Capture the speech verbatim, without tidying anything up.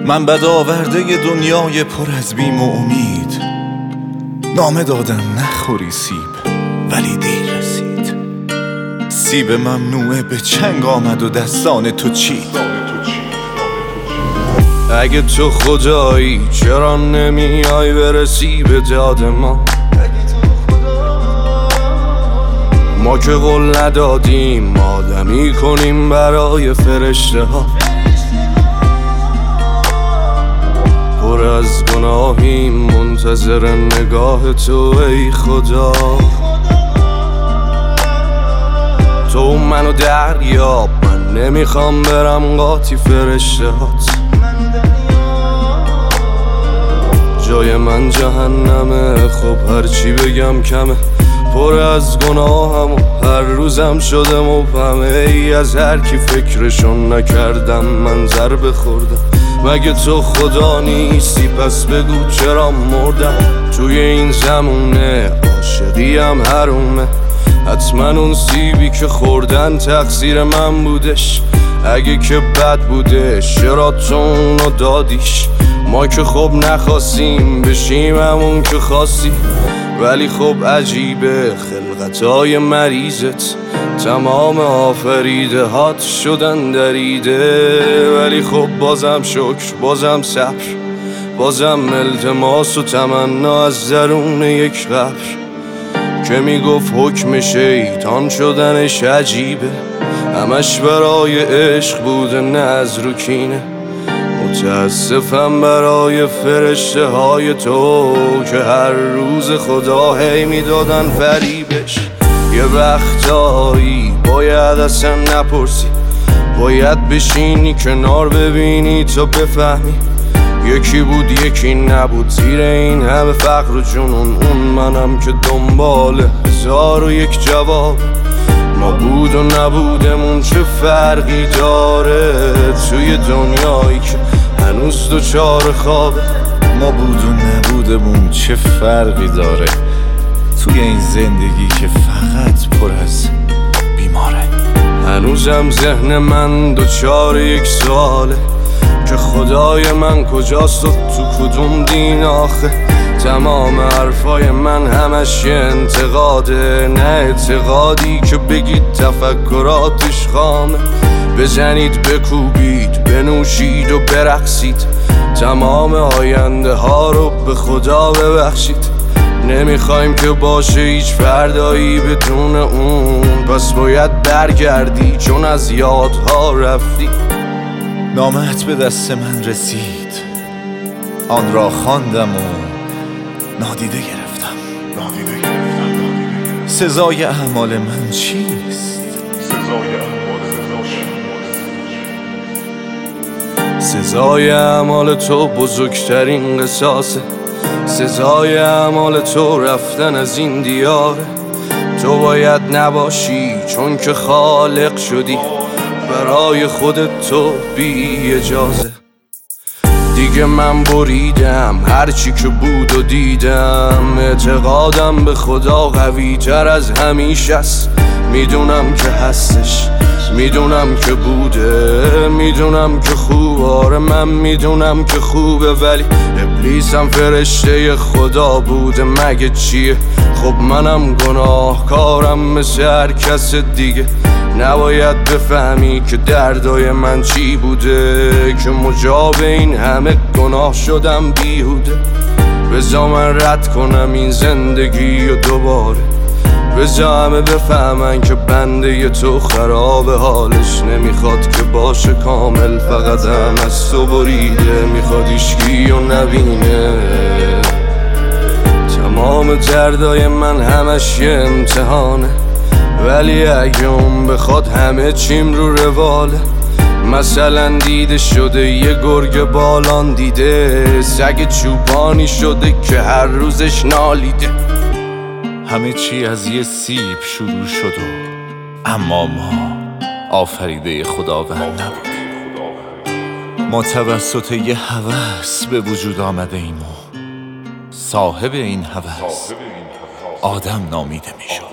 من بد آورده دنیای پر از بیم و امید، نامه دادم نخوری سیب ولی دیر رسید. سیب ممنوعه به چنگ آمد و دستان تو چید. اگه تو خدایی چرا نمیای برسی به داد ما؟ ما که قول ندادیم آدمی کنیم برای فرشته ها. پر از گناهیم منتظر نگاه تو ای خدا. تو منو دریاب، من نمیخوام برم قاطی فرشته هات. جای من جهنمه، خب هرچی بگم کمه. پر از گناهم و هر روزم شده مبهمه. ای از هر کی فکرشون نکردم من ضربه خوردم. مگه تو خدا نیستی پس بگو چرا مردم؟ توی این زمونه عاشقیم حرومه. حتما اون سیبی که خوردن تقصیر من بودش. اگه که بد بودش چرا تو اونو دادیش؟ ما که خب نخواستیم بشیم همون که خواستی. ولی خب عجیبه خلقتای مریضت، تمام آفریده هات شدن دریده. ولی خب بازم شکر، بازم صبر، بازم التماس و تمنا از درون یک قبر که میگفت حکم شیطان شدنش عجیبه. همش برای عشق بوده نه از رو کینه. متاسفم برای فرشته های تو که هر روز خدا هی میدادن فریبش. یه وقتایی باید اصلا نپرسی، باید بشینی کنار ببینی تا بفهمی. یکی بود یکی نبود زیر این همه فقر و جنون. اون منم که دنبال هزار و یک جواب. ما بود و نبودمون چه فرقی داره توی دنیایی که هنوز دوچار خوابه؟ ما بود و نبودمون چه فرقی داره توی این زندگی که فقط پر از بیماره. هنوزم ذهن من دوچار یک سواله که خدای من کجاست و تو کدوم دین آخه؟ تمام حرفای من همش انتقاده، نه اعتقادی که بگید تفکراتش خامه. بزنید بکوبید بنوشید و برقصید، تمام آینده ها رو به خدا ببخشید. نمیخوایم که باشه هیچ فردایی بدون اون، پس باید برگردی چون از یادها رفتی. نامت به دست من رسید، آن را خواندم و نادیده گرفتم. نادیده گرفتم. سزای اعمال من چیست؟ سزای اعمال سزای اعمال تو بزرگترین قصاصه. سزای اعمال تو رفتن از این دیاره. تو باید نباشی چون که خالق شدی برای خودت تو بی اجازه. دیگه من بریدم هرچی که بود و دیدم. اعتقادم به خدا قوی تر از همیشه است. میدونم که هستش، میدونم که بوده، میدونم که خوب. آره من میدونم که خوبه، ولی ابلیسم فرشته خدا بوده مگه چیه؟ خب منم گناهکارم مثل هر کس دیگه. نباید بفهمی که دردای من چی بوده که مجاب این همه گناه شدم بیهوده. بذار من رد کنم این زندگی و دوباره. بذار همه بفهمن که بنده تو خراب حالش نمیخواد که باشه کامل. فقط هم از تو بریده میخواد ایشکی و نبینه. تمام دردای من همش یه امتحانه، ولی اگه اون بخواد همه چیم رو رواله. مثلا دیده شده یه گرگ بالان دیده، سگ چوبانی شده که هر روزش نالیده. همه چی از یه سیب شروع شد و اما ما آفریده خداوند نبودیم. ما توسط یه هوس به وجود آمده ایم و صاحب این هوس آدم نامیده می شد.